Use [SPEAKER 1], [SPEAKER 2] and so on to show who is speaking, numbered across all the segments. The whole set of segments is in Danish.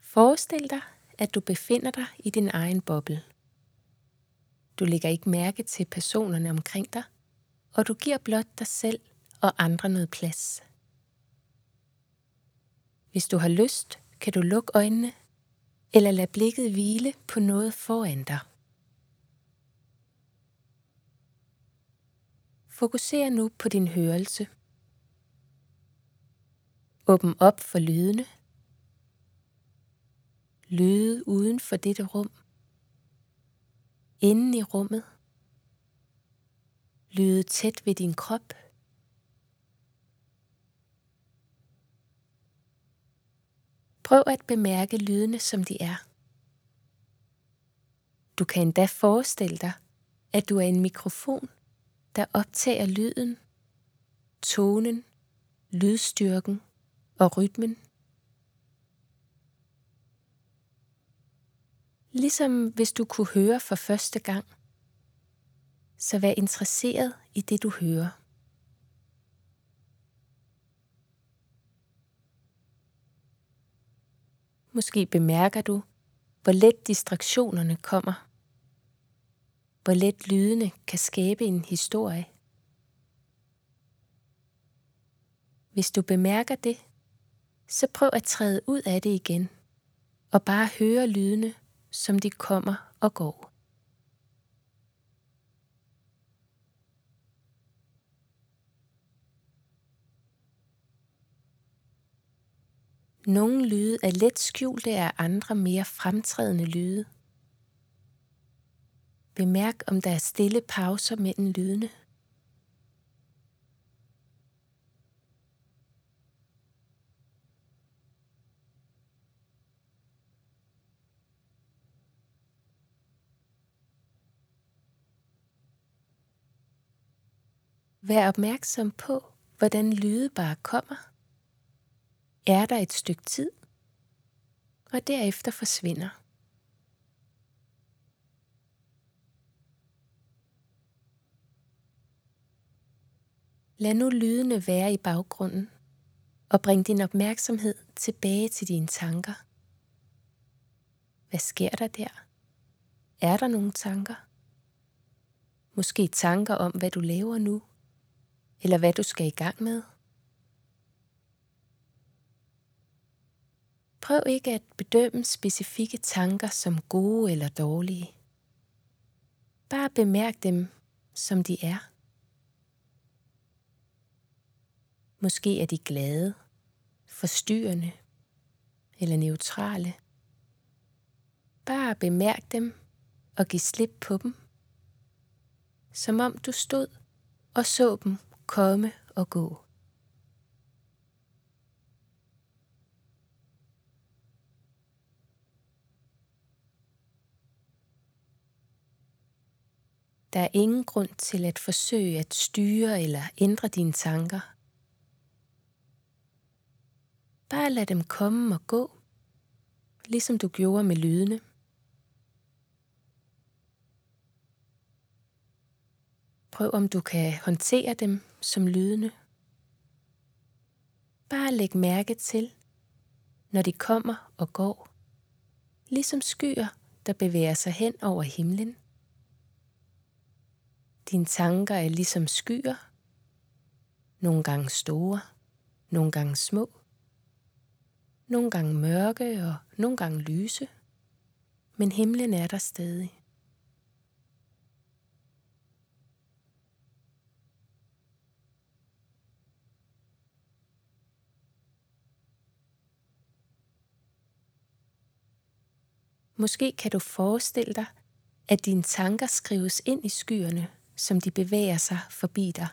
[SPEAKER 1] Forestil dig, at du befinder dig i din egen boble. Du lægger ikke mærke til personerne omkring dig, og du giver blot dig selv og andre noget plads. Hvis du har lyst, kan du lukke øjnene eller lade blikket hvile på noget foran dig. Fokuser nu på din hørelse. Åbn op for lydene. Lyde uden for dette rum. Inden i rummet. Lyde tæt ved din krop. Prøv at bemærke lydene, som de er. Du kan endda forestille dig, at du er en mikrofon, der optager lyden, tonen, lydstyrken og rytmen. Ligesom hvis du kunne høre for første gang, så vær interesseret i det, du hører. Måske bemærker du, hvor let distraktionerne kommer. Hvor let lydene kan skabe en historie. Hvis du bemærker det, så prøv at træde ud af det igen, og bare høre lydene, som de kommer og går. Nogle lyde er let skjulte af andre mere fremtrædende lyde. Bemærk, om der er stille pauser mellem lydene. Vær opmærksom på, hvordan lyde bare kommer. Er der et stykke tid, og derefter forsvinder. Lad nu lydene være i baggrunden, og bring din opmærksomhed tilbage til dine tanker. Hvad sker der der? Er der nogle tanker? Måske tanker om, hvad du laver nu, eller hvad du skal i gang med? Prøv ikke at bedømme specifikke tanker som gode eller dårlige. Bare bemærk dem, som de er. Måske er de glade, forstyrrende eller neutrale. Bare bemærk dem og giv slip på dem, som om du stod og så dem komme og gå. Der er ingen grund til at forsøge at styre eller ændre dine tanker. Bare lad dem komme og gå, ligesom du gjorde med lydene. Prøv om du kan håndtere dem som lydene. Bare læg mærke til, når de kommer og går, ligesom skyer, der bevæger sig hen over himlen. Dine tanker er ligesom skyer, nogle gange store, nogle gange små, nogle gange mørke og nogle gange lyse, men himlen er der stadig. Måske kan du forestille dig, at dine tanker skrives ind i skyerne, som de bevæger sig forbi dig.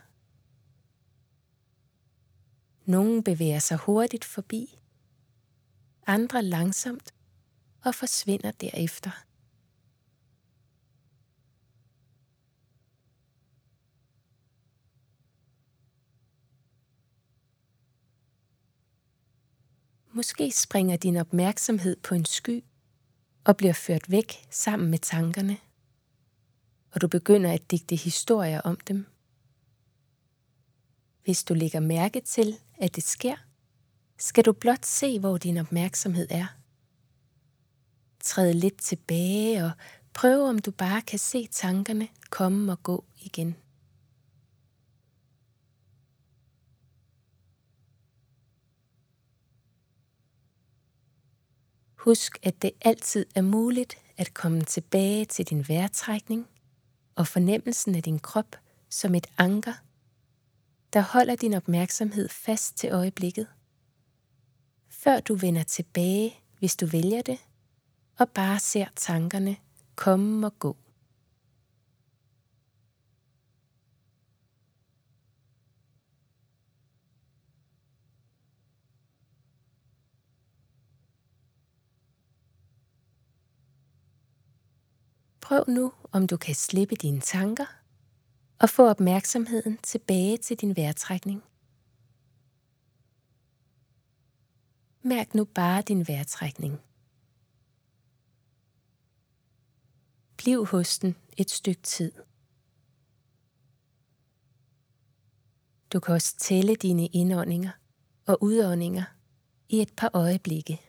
[SPEAKER 1] Nogle bevæger sig hurtigt forbi, andre langsomt og forsvinder derefter. Måske springer din opmærksomhed på en sky og bliver ført væk sammen med tankerne, og du begynder at digte historier om dem. Hvis du lægger mærke til, at det sker, skal du blot se, hvor din opmærksomhed er. træde lidt tilbage og prøv, om du bare kan se tankerne komme og gå igen. Husk, at det altid er muligt at komme tilbage til din vejrtrækning og fornemmelsen af din krop som et anker, der holder din opmærksomhed fast til øjeblikket, før du vender tilbage, hvis du vælger det, og bare ser tankerne komme og gå. Prøv nu, om du kan slippe dine tanker og få opmærksomheden tilbage til din vejrtrækning. Mærk nu bare din vejrtrækning. Bliv hos den et stykke tid. Du kan også tælle dine indåndinger og udåndinger i et par øjeblikke.